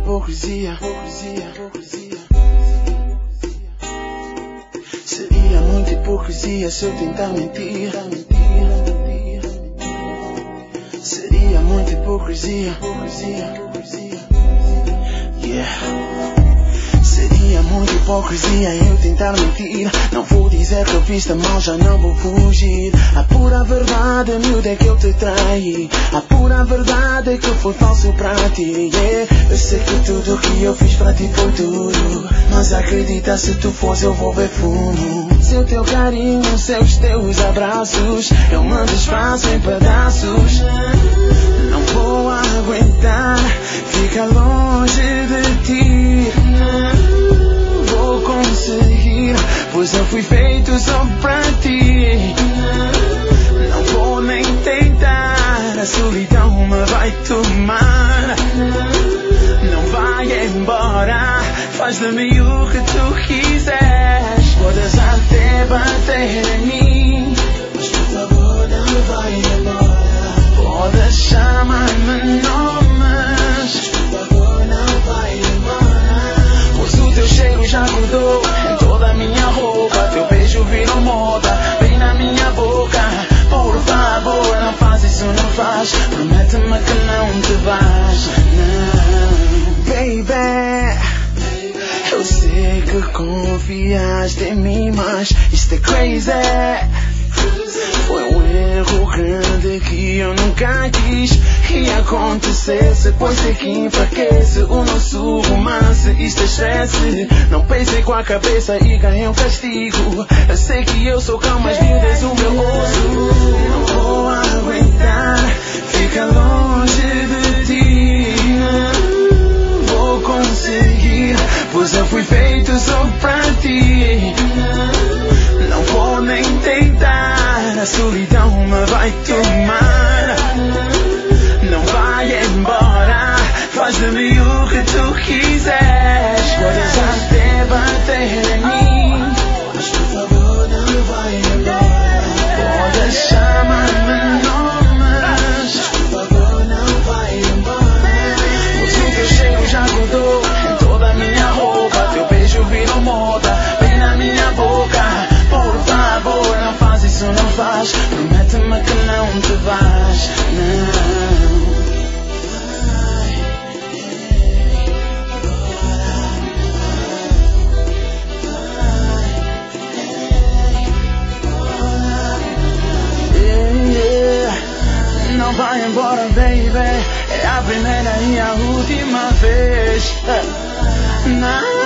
hipocrisia. Seria muita hipocrisia se eu tentar mentir. Seria muita hipocrisia. Seria muita hipocrisia eu tentar mentir. Não vou dizer que eu fiz mal, já não vou fugir. A pura verdade, miúdo, é que eu te traí. A pura verdade é que foi falso pra ti, Eu sei que tudo que eu fiz pra ti foi duro, mas acredita, se tu fores eu vou ver fumo. Seu teu carinho, seus teus abraços, eu me desfaço em pedaços. Não vou aguentar ficar longe de ti. Não vou conseguir, pois eu fui feito só pra ti. Não vou nem tentar, a solidão me vai tomar. Não vai embora, faz de mim o que tu quiseres. Podes até bater em mim, mas por favor não vai embora. Podes chamar-me nomes, mas por favor não vai embora. Pois o teu cheiro já grudou em toda a minha roupa. Teu beijo virou moda, bem na minha boca. Por favor não faz isso, não faz. Promete-me que não te vais. Não, baby, eu sei que confiaste em mim, mas isto é crazy. Foi um erro grande que eu nunca quis que acontecesse, pois sei que enfraquece o nosso romance. Isto é estresse. Não pensei com a cabeça e ganhei um castigo. Eu sei que eu sou cão, mas miúdo és o meu osso. Não vou aguentar ficar longe de ti. Não vou conseguir, pois eu fui feito só pra ti. Não vou nem tentar, a solidão me vai tomar. Não vai embora, faz de mim o que tu quiseres. Podes até bater em mim, mas por favor não vai embora. Podes chamar-me nomes, mas por favor não vai embora. Pois o teu cheiro já grudou em toda a minha roupa. Teu beijo virou moda, bem na minha boca. Por favor não faz isso, não faz. Promete-me que não te vais. Não. Não vai embora, baby. É a primeira e a última vez. Não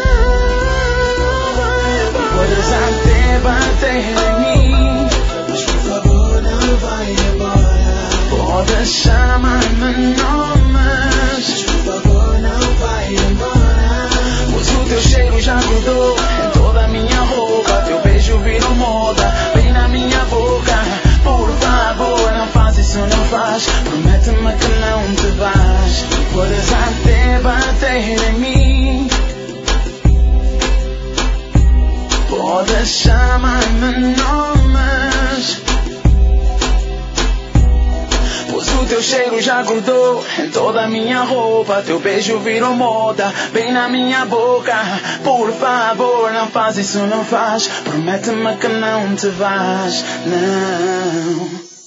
vai embora. Podes até bater em mim, mas por favor não vai embora. Podes chamar-me nomes, mas por favor não vai embora. Pois o teu cheiro já grudou em toda a minha roupa. Teu beijo virou moda, bem na minha boca. Por favor não faz isso, não faz. Promete-me que não te vais. Podes até bater em mim, podes chamar-me nomes, pois o teu cheiro já grudou em toda a minha roupa. Teu beijo virou moda, bem na minha boca. Por favor não faz isso, não faz. Promete-me que não te vais. Não.